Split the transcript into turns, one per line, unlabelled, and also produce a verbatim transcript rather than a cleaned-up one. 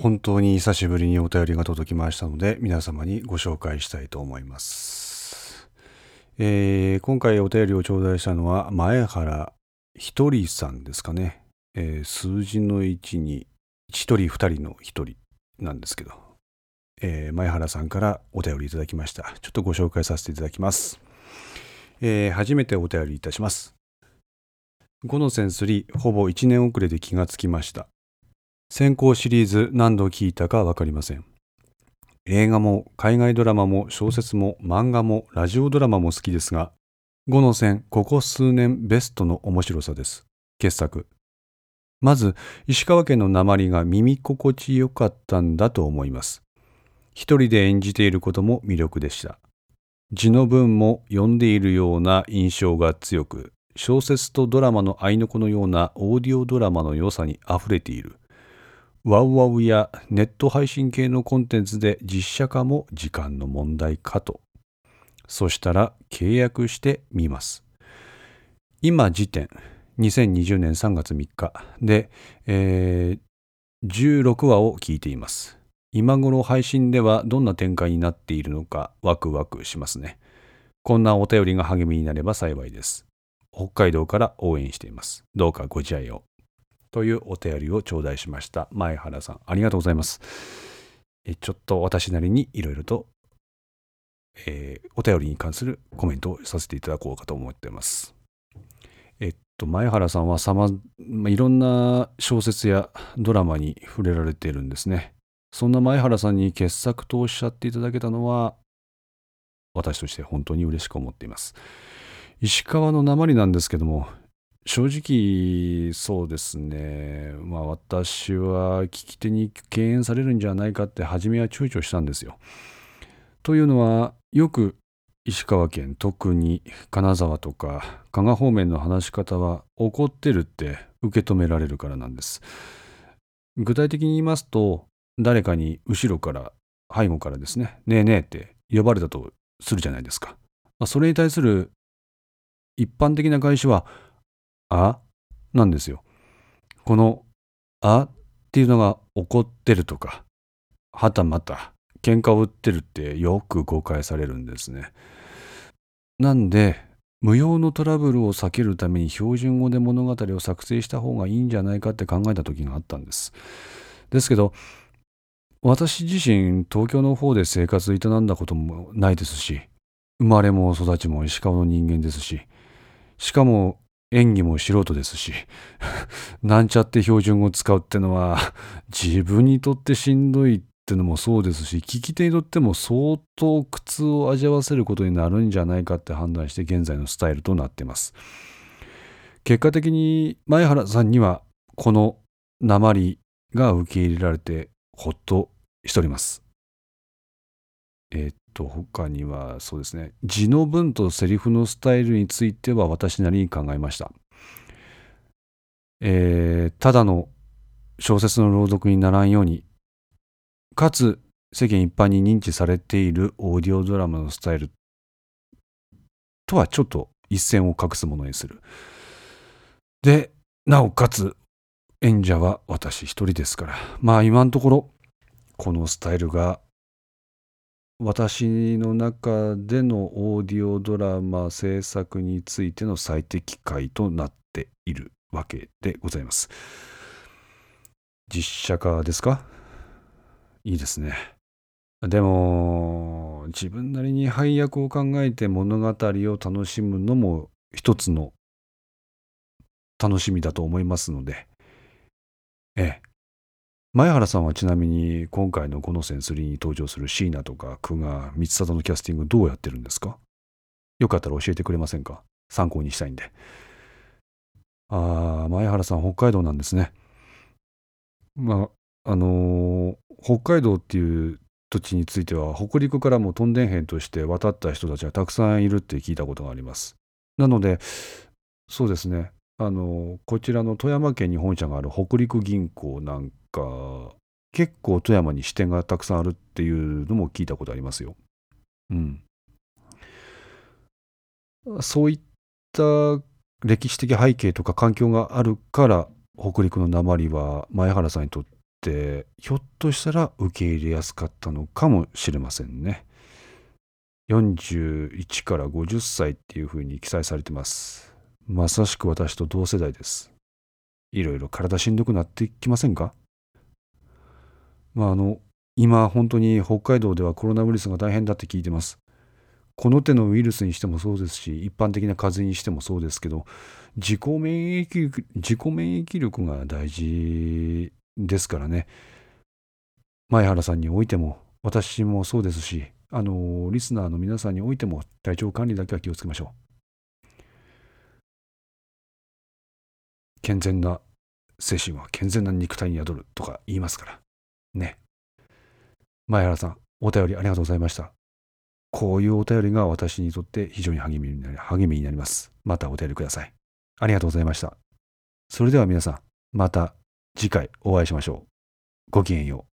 本当に久しぶりにお便りが届きましたので、皆様にご紹介したいと思います。えー今回お便りを頂戴したのは、前原ひとりさんですかね。えー数字のいちに、ひとりふたりのひとりなんですけど、えー前原さんからお便りいただきました。ちょっとご紹介させていただきます。えー初めてお便りいたします。ごの線さん、ほぼいちねん遅れで気がつきました。先行シリーズ何度聞いたかわかりません。映画も海外ドラマも小説も漫画もラジオドラマも好きですが、ごの線ここ数年ベストの面白さです。傑作。まず、石川県の訛りが耳心地よかったんだと思います。一人で演じていることも魅力でした。字の文も読んでいるような印象が強く、小説とドラマの合いの子のようなオーディオドラマの良さにあふれている。ワウワウやネット配信系のコンテンツで実写化も時間の問題かと。そしたら契約してみます。今時点、にせんにじゅうねんさんがつみっかで、えーじゅうろくわを聞いています。今頃配信ではどんな展開になっているのかワクワクしますね。こんなお便りが励みになれば幸いです。北海道から応援しています。どうかご自愛を。というお便りを頂戴しました。前原さん、ありがとうございます。えちょっと私なりにいろいろと、えーお便りに関するコメントをさせていただこうかと思っています。えっと、前原さんはさま、まいろんな小説やドラマに触れられているんですね。そんな前原さんに傑作とおっしゃっていただけたのは、私として本当に嬉しく思っています。石川の訛りなんですけども、正直そうですね、まあ私は聞き手に敬遠されるんじゃないかって初めは躊躇したんですよ。というのは、よく石川県、特に金沢とか加賀方面の話し方は怒ってるって受け止められるからなんです。具体的に言いますと、誰かに後ろから背後からですね、ねえねえって呼ばれたとするじゃないですか。まあ、それに対する一般的な返しは、あなんですよ。このあっていうのが怒ってるとか、はたまた喧嘩を売ってるってよく誤解されるんですね。なんで、無用のトラブルを避けるために標準語で物語を作成した方がいいんじゃないかって考えた時があったんです。ですけど、私自身東京の方で生活を営んだこともないですし、生まれも育ちも石川の人間ですし、しかも演技も素人ですし、なんちゃって標準語を使うってのは自分にとってしんどいってのもそうですし、聞き手にとっても相当苦痛を味わわせることになるんじゃないかって判断して現在のスタイルとなっています。結果的に前原さんにはこの訛りが受け入れられてほっとしております。えーっと他にはそうですね、字の文とセリフのスタイルについては私なりに考えました。えーただの小説の朗読にならんように、かつ世間一般に認知されているオーディオドラマのスタイルとはちょっと一線を画すものにする。で、なおかつ演者は私一人ですから、まあ今のところこのスタイルが私の中でのオーディオドラマ制作についての最適解となっているわけでございます。実写化ですか？いいですね。でも自分なりに配役を考えて物語を楽しむのも一つの楽しみだと思いますので、ええ。前原さんはちなみに今回のごの線さんに登場する椎名とか久我、光貞のキャスティングどうやってるんですか？よかったら教えてくれませんか？参考にしたいんで。ああ、前原さん北海道なんですね。まあ、あのー北海道っていう土地については北陸からもトンデン兵として渡った人たちがたくさんいるって聞いたことがあります。なので、そうですね、あのーこちらの富山県に本社がある北陸銀行なんか、結構富山に支店がたくさんあるっていうのも聞いたことありますよ。うん。そういった歴史的背景とか環境があるから、北陸の訛りは前原さんにとっってひょっとしたら受け入れやすかったのかもしれませんね。よんじゅういちからごじゅっさいっていうふうに記載されてます。まさしく私と同世代です。いろいろ体しんどくなってきませんか？まああの今本当に北海道ではコロナウイルスが大変だって聞いてます。この手のウイルスにしてもそうですし、一般的な風邪にしてもそうですけど、自己免疫力、自己免疫力が大事ですからね。前原さんにおいても、私もそうですし、あの、リスナーの皆さんにおいても、体調管理だけは気をつけましょう。健全な精神は健全な肉体に宿るとか言いますから。ね。前原さん、お便りありがとうございました。こういうお便りが私にとって非常に励みになり、励みになります。またお便りください。ありがとうございました。それでは皆さん、また次回お会いしましょう。ごきげんよう。